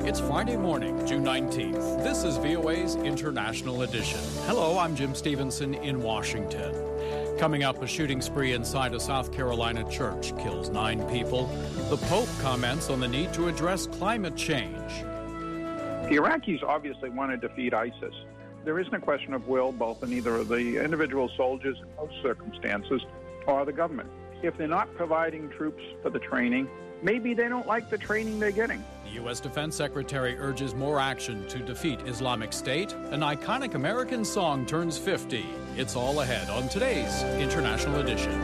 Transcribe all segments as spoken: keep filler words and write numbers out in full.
It's Friday morning, June nineteenth. This is V O A's International Edition. Hello, I'm Jim Stevenson in Washington. Coming up, a shooting spree inside a South Carolina church kills nine people. The Pope comments on the need to address climate change. The Iraqis obviously want to defeat ISIS. There isn't a question of will, both in either of the individual soldiers in most circumstances or the government. If they're not providing troops for the training, maybe they don't like the training they're getting. The U S Defense Secretary urges more action to defeat Islamic State. An iconic American song turns fifty. It's all ahead on today's International Edition.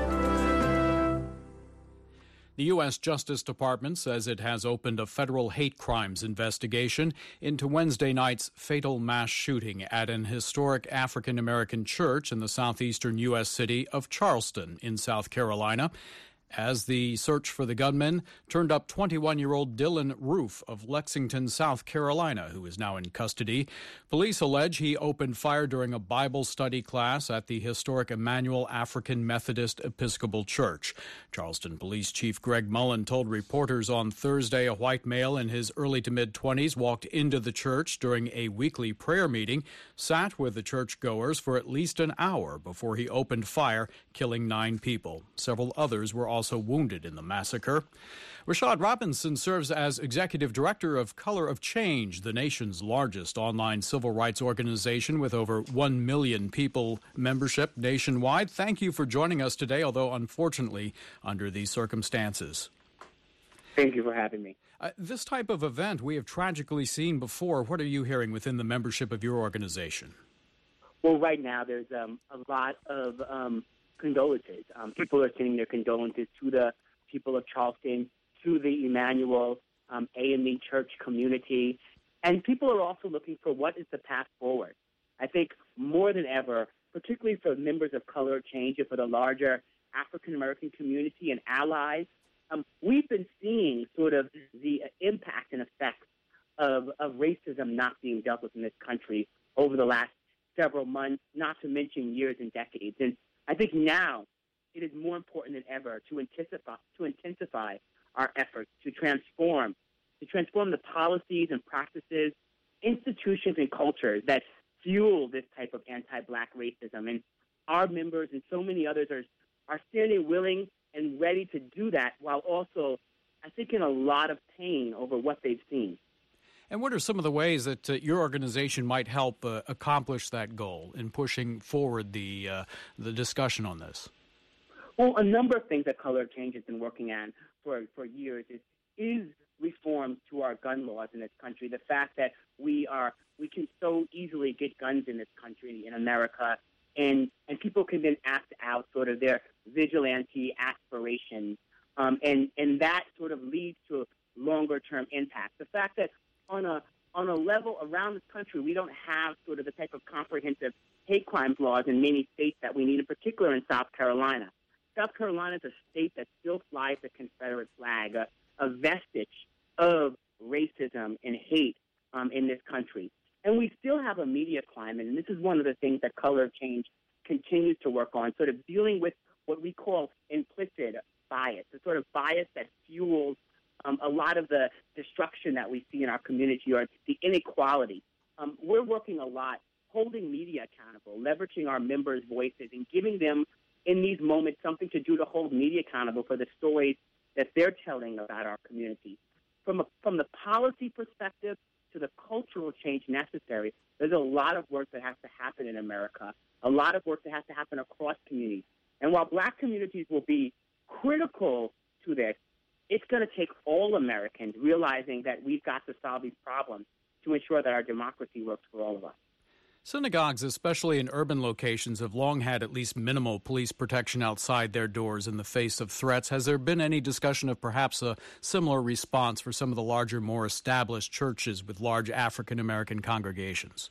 The U S Justice Department says it has opened a federal hate crimes investigation into Wednesday night's fatal mass shooting at an historic African-American church in the southeastern U S city of Charleston in South Carolina. As the search for the gunman turned up twenty-one-year-old Dylan Roof of Lexington, South Carolina, who is now in custody. Police allege he opened fire during a Bible study class at the historic Emmanuel African Methodist Episcopal Church. Charleston Police Chief Greg Mullen told reporters on Thursday a white male in his early to mid-twenties walked into the church during a weekly prayer meeting, sat with the churchgoers for at least an hour before he opened fire, killing nine people. Several others were also also wounded in the massacre. Rashad Robinson serves as executive director of Color of Change, the nation's largest online civil rights organization with over one million people membership nationwide. Thank you for joining us today, although unfortunately under these circumstances. Thank you for having me. Uh, this type of event we have tragically seen before. What are you hearing within the membership of your organization? Well, right now there's um, a lot of um, condolences. Um, people are sending their condolences to the people of Charleston, to the Emmanuel um, A M E Church community, and people are also looking for what is the path forward. I think more than ever, particularly for members of Color of Change and for the larger African-American community and allies, um, we've been seeing sort of the impact and effects of, of racism not being dealt with in this country over the last several months, not to mention years and decades. And I think now it is more important than ever to intensify, to intensify our efforts to transform, to transform the policies and practices, institutions and cultures that fuel this type of anti-Black racism. And our members and so many others are, are standing willing and ready to do that while also, I think, in a lot of pain over what they've seen. And what are some of the ways that uh, your organization might help uh, accomplish that goal in pushing forward the uh, the discussion on this? Well, a number of things that Color of Change has been working on for, for years is, is reform to our gun laws in this country. The fact that we are we can so easily get guns in this country, in America, and, and people can then act out sort of their vigilante aspirations, um, and, and that sort of leads to longer-term impact. The fact that On a on a level around this country, we don't have sort of the type of comprehensive hate crimes laws in many states that we need, in particular in South Carolina. South Carolina is a state that still flies the Confederate flag, a, a vestige of racism and hate um, in this country. And we still have a media climate, and this is one of the things that Color of Change continues to work on, sort of dealing with what we call implicit bias, the sort of bias that fuels Um, a lot of the destruction that we see in our community or the inequality. Um, we're working a lot, holding media accountable, leveraging our members' voices and giving them, in these moments, something to do to hold media accountable for the stories that they're telling about our community. From, a, from the policy perspective to the cultural change necessary, there's a lot of work that has to happen in America, a lot of work that has to happen across communities. And while Black communities will be critical to this, it's going to take all Americans realizing that we've got to solve these problems to ensure that our democracy works for all of us. Synagogues, especially in urban locations, have long had at least minimal police protection outside their doors in the face of threats. Has there been any discussion of perhaps a similar response for some of the larger, more established churches with large African-American congregations?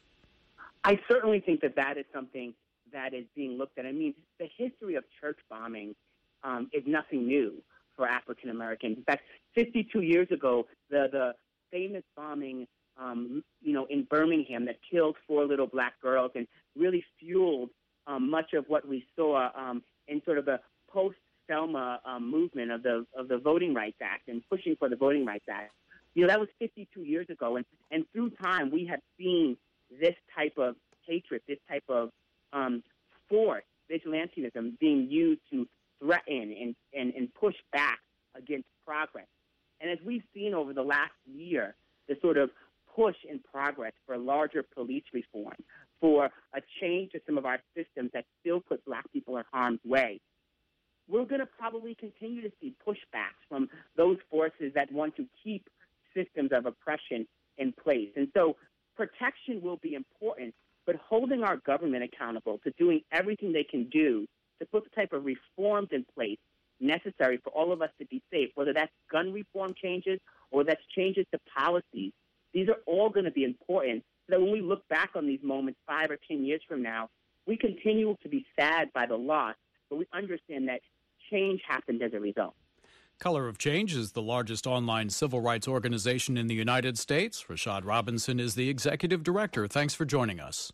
I certainly think that that is something that is being looked at. I mean, the history of church bombing um, is nothing new for African Americans. In fact, fifty-two years ago, the, the famous bombing, um, you know, in Birmingham that killed four little Black girls and really fueled um, much of what we saw um, in sort of the post-Selma um, movement of the of the Voting Rights Act and pushing for the Voting Rights Act. You know, that was fifty-two years ago. And, and through time, we have seen this type of hatred, this type of um, force, vigilantism, being used to threaten and, and, and push back against progress. And as we've seen over the last year, the sort of push and progress for larger police reform, for a change to some of our systems that still put black people in harm's way, we're going to probably continue to see pushbacks from those forces that want to keep systems of oppression in place. And so protection will be important, but holding our government accountable to doing everything they can do to put the type of reforms in place necessary for all of us to be safe, whether that's gun reform changes or that's changes to policies. These are all going to be important so that when we look back on these moments five or ten years from now, we continue to be sad by the loss, but we understand that change happened as a result. Color of Change is the largest online civil rights organization in the United States. Rashad Robinson is the executive director. Thanks for joining us.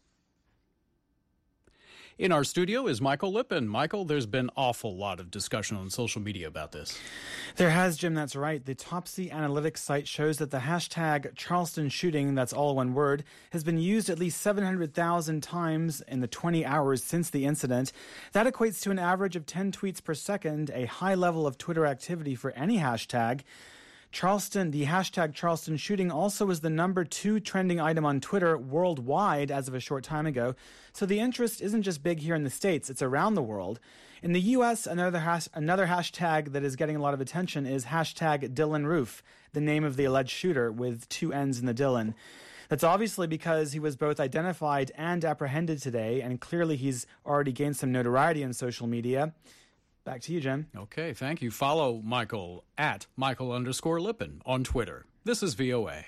In our studio is Michael Lippin. Michael, there's been an awful lot of discussion on social media about this. There has, Jim, that's right. The Topsy Analytics site shows that the hashtag Charleston shooting, that's all one word, has been used at least seven hundred thousand times in the twenty hours since the incident. That equates to an average of ten tweets per second, a high level of Twitter activity for any hashtag. Charleston, the hashtag Charleston shooting also was the number two trending item on Twitter worldwide as of a short time ago. So the interest isn't just big here in the States, it's around the world. In the U S, another has, another hashtag that is getting a lot of attention is hashtag Dylan Roof, the name of the alleged shooter with two N's in the Dylan. That's obviously because he was both identified and apprehended today, and clearly he's already gained some notoriety on social media. Back to you, Jim. Okay, thank you. Follow Michael at Michael underscore Lippin on Twitter. This is V O A.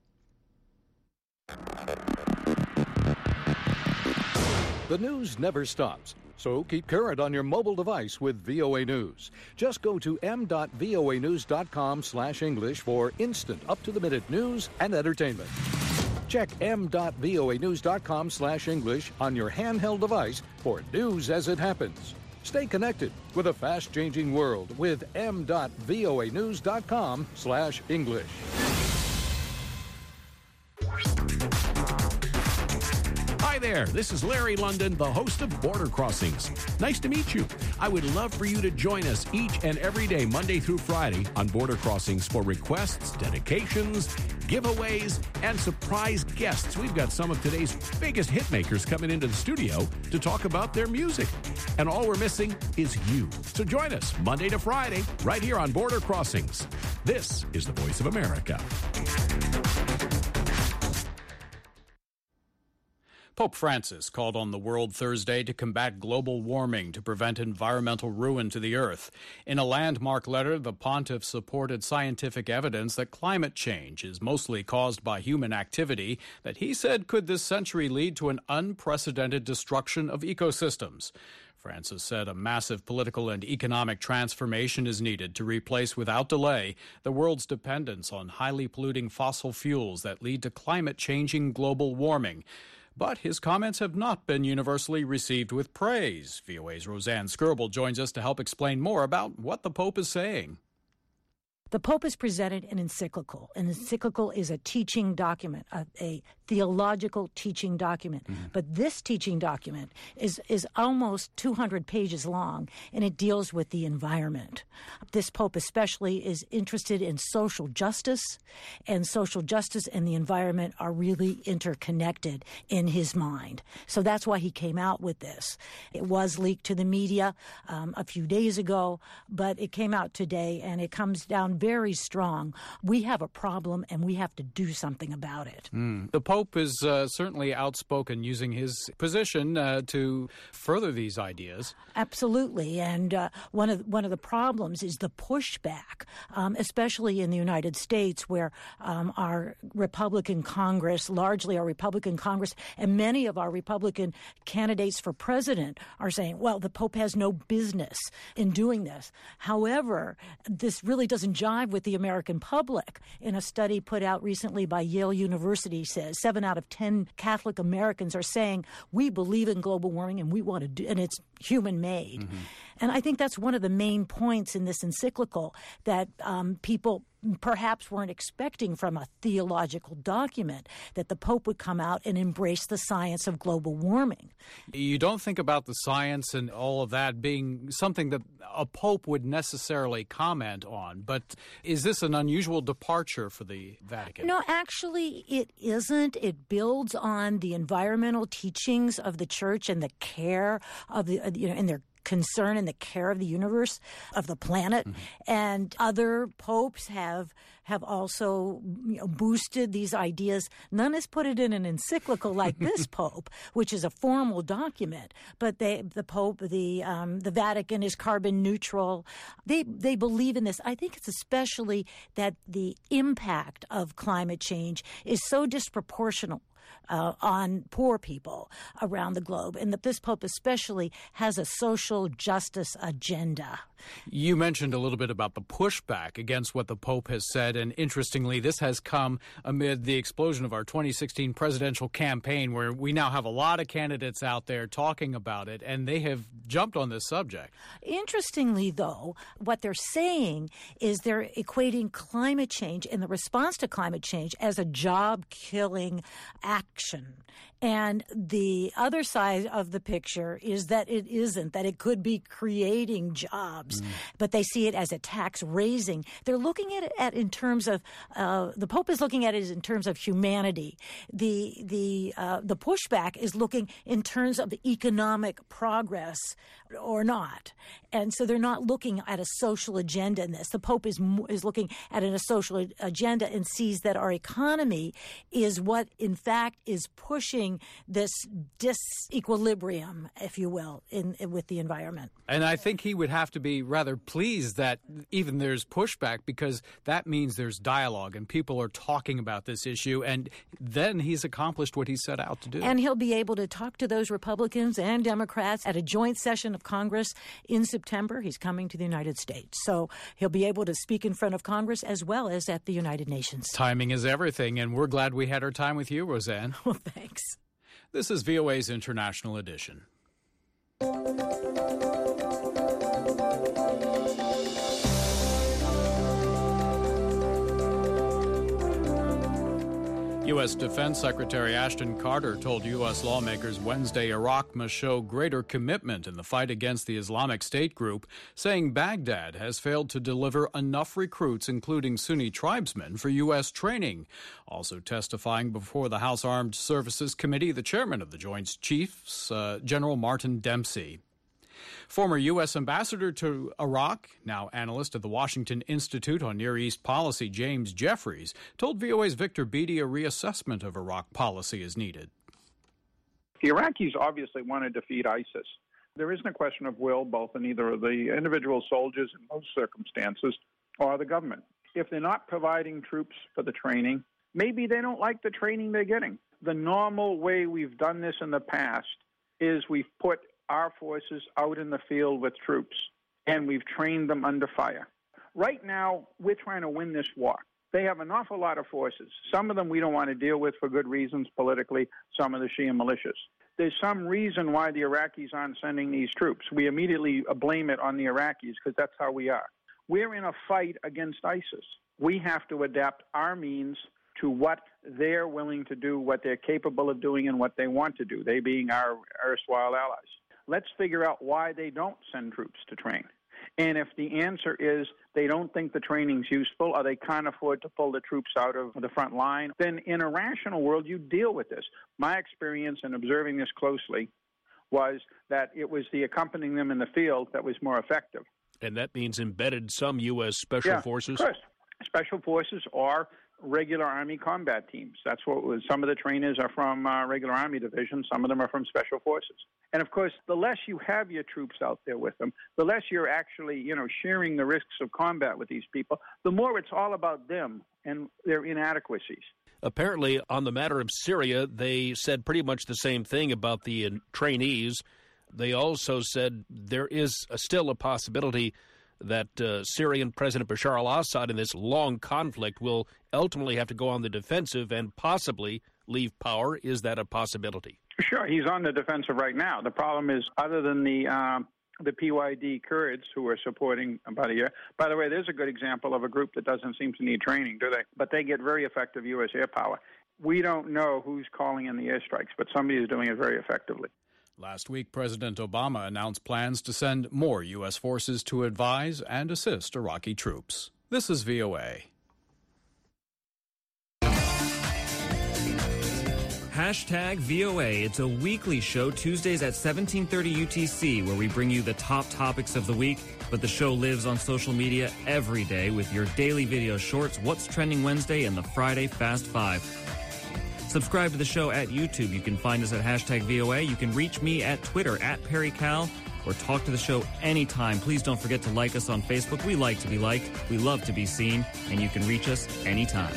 The news never stops, so keep current on your mobile device with V O A News. Just go to m dot voa news dot com slash English for instant, up-to-the-minute news and entertainment. Check m dot voa news dot com slash English on your handheld device for news as it happens. Stay connected with a fast-changing world with m dot voa news dot com slash English. Hi there, this is Larry London, the host of Border Crossings. Nice to meet you. I would love for you to join us each and every day, Monday through Friday, on Border Crossings for requests, dedications, giveaways, and surprise guests. We've got some of today's biggest hit makers coming into the studio to talk about their music. And all we're missing is you. So join us Monday to Friday, right here on Border Crossings. This is the Voice of America. Pope Francis called on the world Thursday to combat global warming to prevent environmental ruin to the earth. In a landmark letter, the pontiff supported scientific evidence that climate change is mostly caused by human activity that he said could this century lead to an unprecedented destruction of ecosystems. Francis said a massive political and economic transformation is needed to replace without delay the world's dependence on highly polluting fossil fuels that lead to climate-changing global warming. But his comments have not been universally received with praise. V O A's Roseanne Skirble joins us to help explain more about what the Pope is saying. The Pope has presented an encyclical. An encyclical is a teaching document, a, a theological teaching document. Mm-hmm. But this teaching document is, is almost two hundred pages long, and it deals with the environment. This Pope especially is interested in social justice, and social justice and the environment are really interconnected in his mind. So that's why he came out with this. It was leaked to the media um, a few days ago, but it came out today, and it comes down very strong. We have a problem, and we have to do something about it. Mm. The Pope is uh, certainly outspoken, using his position uh, to further these ideas. Absolutely, and uh, one of one of the problems is the pushback, um, especially in the United States, where um, our Republican Congress, largely our Republican Congress, and many of our Republican candidates for president are saying, well, the Pope has no business in doing this. However, this really doesn't jive with the American public. In a study put out recently by Yale University, says seven out of ten Catholic Americans are saying we believe in global warming and we want to do, and it's human made. Mm-hmm. And I think that's one of the main points in this encyclical that um, people perhaps weren't expecting from a theological document, that the Pope would come out and embrace the science of global warming. You don't think about the science and all of that being something that a Pope would necessarily comment on, but is this an unusual departure for the Vatican? No, actually it isn't. It builds on the environmental teachings of the Church and the care of the, you know, and their concern and the care of the universe, of the planet. Mm-hmm. And other popes have have also, you know, boosted these ideas. None has put it in an encyclical like this pope, which is a formal document. But they, the Pope, the um, the Vatican is carbon neutral. They they believe in this. I think it's especially that the impact of climate change is so disproportional Uh, on poor people around the globe, and that this Pope especially has a social justice agenda. You mentioned a little bit about the pushback against what the Pope has said, and interestingly, this has come amid the explosion of our twenty sixteen presidential campaign, where we now have a lot of candidates out there talking about it, and they have jumped on this subject. Interestingly, though, what they're saying is they're equating climate change and the response to climate change as a job-killing action. And the other side of the picture is that it isn't, that it could be creating jobs, mm. but they see it as a tax raising. They're looking at it at in terms of, uh, the Pope is looking at it in terms of humanity. The, the, uh, the pushback is looking in terms of economic progress or not. And so they're not looking at a social agenda in this. The Pope is is looking at a social agenda and sees that our economy is what, in fact, is pushing this disequilibrium, if you will, in, in with the environment. And I think he would have to be rather pleased that even there's pushback, because that means there's dialogue and people are talking about this issue, and then he's accomplished what he set out to do. And he'll be able to talk to those Republicans and Democrats at a joint session of Congress in September. He's coming to the United States. So he'll be able to speak in front of Congress as well as at the United Nations. Timing is everything, and we're glad we had our time with you, Roseanne. Well, thanks. This is V O A's International Edition. U S. Defense Secretary Ashton Carter told U S lawmakers Wednesday Iraq must show greater commitment in the fight against the Islamic State group, saying Baghdad has failed to deliver enough recruits, including Sunni tribesmen, for U S training. Also testifying before the House Armed Services Committee, the chairman of the Joint Chiefs, uh, General Martin Dempsey. Former U S. Ambassador to Iraq, now analyst at the Washington Institute on Near East Policy, James Jeffries, told V O A's Victor Beattie a reassessment of Iraq policy is needed. The Iraqis obviously want to defeat ISIS. There isn't a question of will, both in either of the individual soldiers in most circumstances or the government. If they're not providing troops for the training, maybe they don't like the training they're getting. The normal way we've done this in the past is we've put our forces out in the field with troops, and we've trained them under fire. Right now, we're trying to win this war. They have an awful lot of forces. Some of them we don't want to deal with for good reasons politically, some of the Shia militias. There's some reason why the Iraqis aren't sending these troops. We immediately blame it on the Iraqis because that's how we are. We're in a fight against ISIS. We have to adapt our means to what they're willing to do, what they're capable of doing, and what they want to do, they being our erstwhile allies. Let's figure out why they don't send troops to train. And if the answer is they don't think the training's useful or they can't afford to pull the troops out of the front line, then in a rational world, you deal with this. My experience in observing this closely was that it was the accompanying them in the field that was more effective. And that means embedded some U S. Special yeah, Forces? Of course. Special Forces or regular Army combat teams. That's what was, some of the trainers are from uh, regular Army divisions. Some of them are from Special Forces. And of course, the less you have your troops out there with them, the less you're actually, you know, sharing the risks of combat with these people, the more it's all about them and their inadequacies. Apparently, on the matter of Syria, they said pretty much the same thing about the uh, trainees. They also said there is a, still a possibility that uh, Syrian President Bashar al-Assad in this long conflict will ultimately have to go on the defensive and possibly leave power. Is that a possibility? Sure. He's on the defensive right now. The problem is, other than the uh, the P Y D Kurds, who are supporting about a year. By the way, there's a good example of a group that doesn't seem to need training, do they? But they get very effective U S air power. We don't know who's calling in the airstrikes, but somebody is doing it very effectively. Last week, President Obama announced plans to send more U S forces to advise and assist Iraqi troops. This is V O A. Hashtag V O A. It's a weekly show Tuesdays at seventeen thirty U T C where we bring you the top topics of the week, but the show lives on social media every day with your daily video shorts, What's Trending Wednesday, and the Friday Fast Five. Subscribe to the show at YouTube. You can find us at hashtag V O A. You can reach me at Twitter at Perry Cal or talk to the show anytime. Please don't forget to like us on Facebook. We like to be liked. We love to be seen, and you can reach us anytime.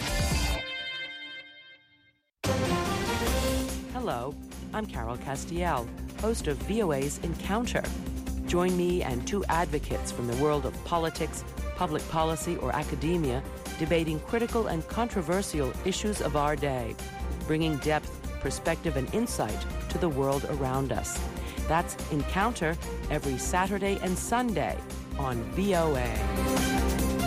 Hello, I'm Carol Castiel, host of V O A's Encounter. Join me and two advocates from the world of politics, public policy, or academia debating critical and controversial issues of our day, bringing depth, perspective, and insight to the world around us. That's Encounter every Saturday and Sunday on V O A.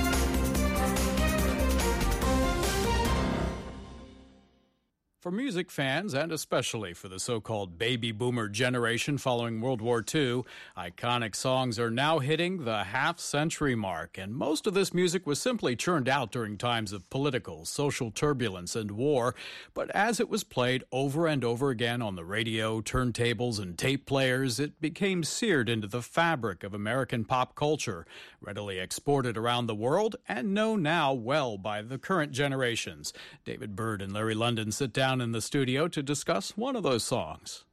For music fans, and especially for the so-called baby boomer generation following World War Two, iconic songs are now hitting the half-century mark, and most of this music was simply churned out during times of political, social turbulence, and war. But as it was played over and over again on the radio, turntables, and tape players, it became seared into the fabric of American pop culture, readily exported around the world, and known now well by the current generations. David Byrd and Larry London sit down in the studio to discuss one of those songs.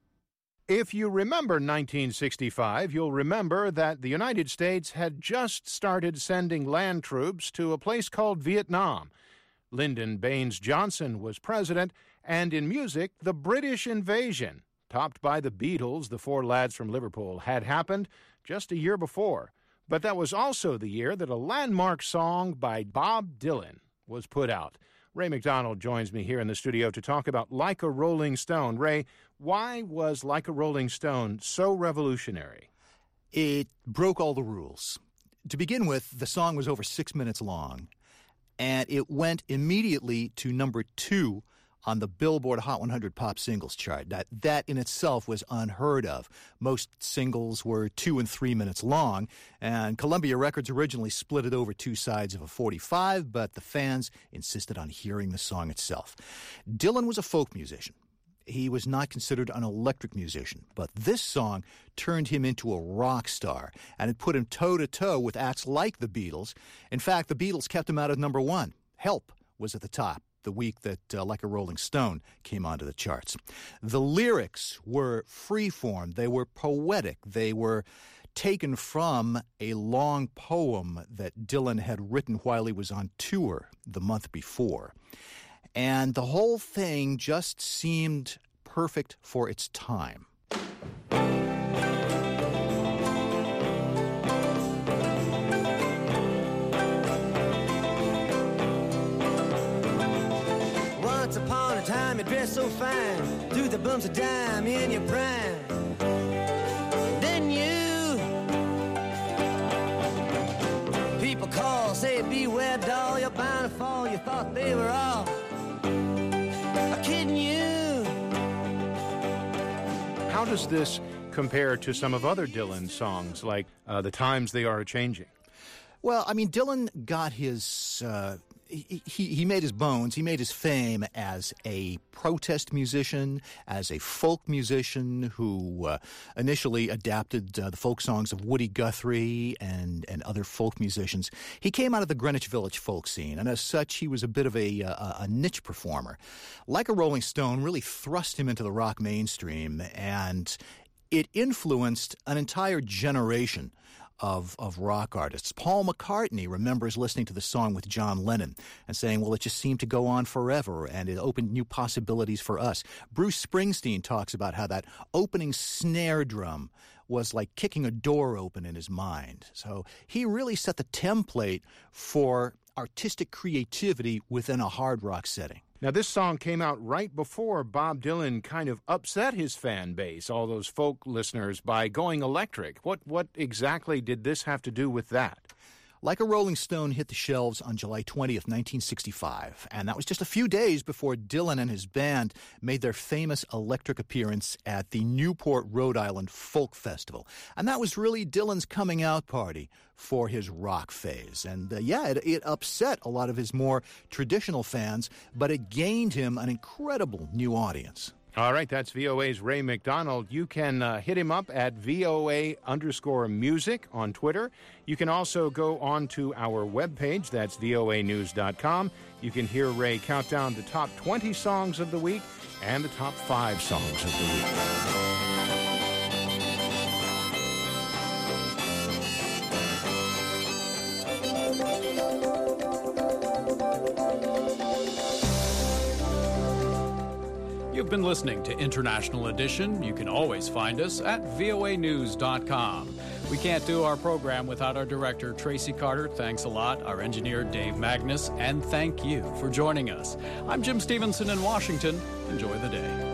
If you remember nineteen sixty-five, you'll remember that the United States had just started sending land troops to a place called Vietnam. Lyndon Baines Johnson was president, and in music, the British invasion, topped by the Beatles, the four lads from Liverpool, had happened just a year before. But that was also the year that a landmark song by Bob Dylan was put out. Ray McDonald joins me here in the studio to talk about Like a Rolling Stone. Ray, why was Like a Rolling Stone so revolutionary? It broke all the rules. To begin with, the song was over six minutes long, and it went immediately to number two on the Billboard Hot one hundred Pop Singles chart. That, that in itself was unheard of. Most singles were two and three minutes long, and Columbia Records originally split it over two sides of a forty-five, but the fans insisted on hearing the song itself. Dylan was a folk musician. He was not considered an electric musician, but this song turned him into a rock star, and it put him toe-to-toe with acts like the Beatles. In fact, the Beatles kept him out of number one. Help was at the top the week that uh, Like a Rolling Stone came onto the charts. The lyrics were freeform. They were poetic. They were taken from a long poem that Dylan had written while he was on tour the month before. And the whole thing just seemed perfect for its time. Once upon a time you dressed so fine, threw the bumps of dime in your prime. Then you, people call, say beware doll, you're bound to fall, you thought they were all kidding you. How does this compare to some of other Dylan songs, like uh, The Times They Are A-Changing? Well, I mean, Dylan got his... Uh, He, he, he made his bones, he made his fame as a protest musician, as a folk musician who uh, initially adapted uh, the folk songs of Woody Guthrie and, and other folk musicians. He came out of the Greenwich Village folk scene, and as such, he was a bit of a, a, a niche performer. Like a Rolling Stone really thrust him into the rock mainstream, and it influenced an entire generation Of, of rock artists. Paul McCartney remembers listening to the song with John Lennon and saying, well, it just seemed to go on forever, and it opened new possibilities for us. Bruce Springsteen talks about how that opening snare drum was like kicking a door open in his mind. So he really set the template for artistic creativity within a hard rock setting. Now, this song came out right before Bob Dylan kind of upset his fan base, all those folk listeners, by going electric. What, what exactly did this have to do with that? Like a Rolling Stone hit the shelves on July twentieth, nineteen sixty-five, and that was just a few days before Dylan and his band made their famous electric appearance at the Newport, Rhode Island Folk Festival. And that was really Dylan's coming out party for his rock phase. And uh, yeah, it, it upset a lot of his more traditional fans, but it gained him an incredible new audience. All right, that's V O A's Ray McDonald. You can uh, hit him up at V O A underscore music on Twitter. You can also go on to our webpage, that's V O A news dot com. You can hear Ray count down the top twenty songs of the week and the top five songs of the week. You've been listening to International Edition. You can always find us at V O A news dot com. We can't do our program without our director, Tracy Carter. Thanks a lot. Our engineer, Dave Magnus. And thank you for joining us. I'm Jim Stevenson in Washington. Enjoy the day.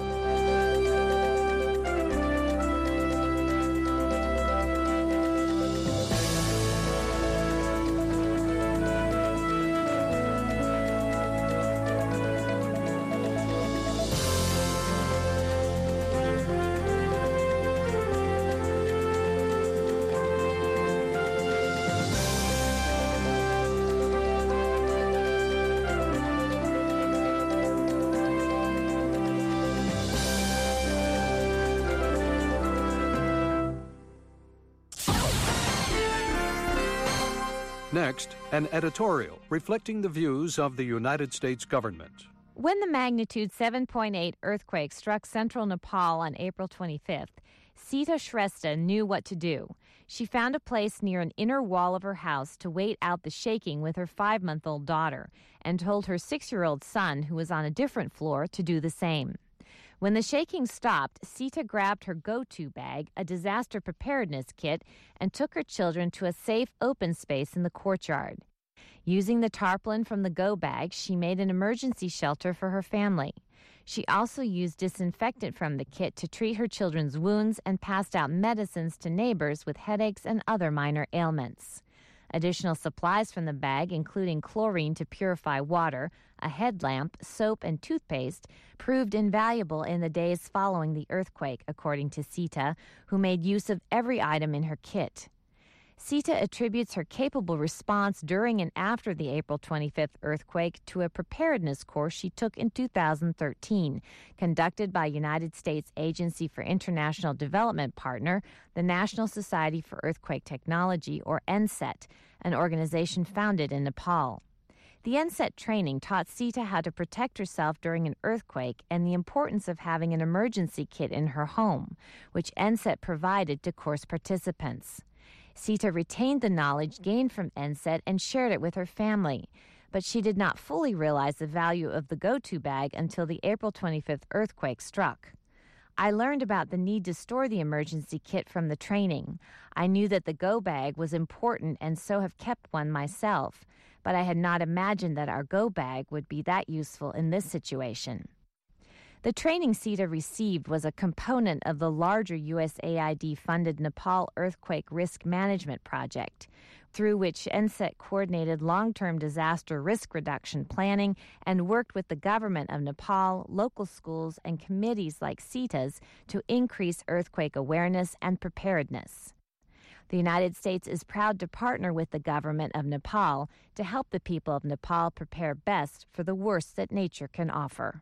Next, an editorial reflecting the views of the United States government. When the magnitude seven point eight earthquake struck central Nepal on April twenty-fifth, Sita Shrestha knew what to do. She found a place near an inner wall of her house to wait out the shaking with her five-month-old daughter, and told her six-year-old son, who was on a different floor, to do the same. When the shaking stopped, Sita grabbed her go-to bag, a disaster preparedness kit, and took her children to a safe open space in the courtyard. Using the tarpaulin from the go bag, she made an emergency shelter for her family. She also used disinfectant from the kit to treat her children's wounds and passed out medicines to neighbors with headaches and other minor ailments. Additional supplies from the bag, including chlorine to purify water, a headlamp, soap, and toothpaste, proved invaluable in the days following the earthquake, according to Sita, who made use of every item in her kit. Sita attributes her capable response during and after the April twenty-fifth earthquake to a preparedness course she took in two thousand thirteen, conducted by United States Agency for International Development partner, the National Society for Earthquake Technology, or N S E T, an organization founded in Nepal. The N S E T training taught Sita how to protect herself during an earthquake and the importance of having an emergency kit in her home, which N S E T provided to course participants. Sita retained the knowledge gained from N S E T and shared it with her family, but she did not fully realize the value of the go-to bag until the April twenty-fifth earthquake struck. I learned about the need to store the emergency kit from the training. I knew that the go bag was important and so have kept one myself, but I had not imagined that our go bag would be that useful in this situation. The training Sita received was a component of the larger U S A I D-funded Nepal Earthquake Risk Management Project, through which N S E T coordinated long-term disaster risk reduction planning and worked with the government of Nepal, local schools, and committees like Sita's to increase earthquake awareness and preparedness. The United States is proud to partner with the government of Nepal to help the people of Nepal prepare best for the worst that nature can offer.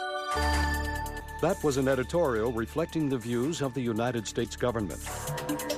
That was an editorial reflecting the views of the United States government.